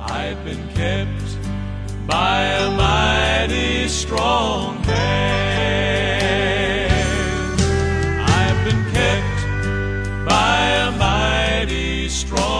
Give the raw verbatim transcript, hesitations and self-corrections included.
I've been kept by a mighty strong hand. I've been kept by a mighty strong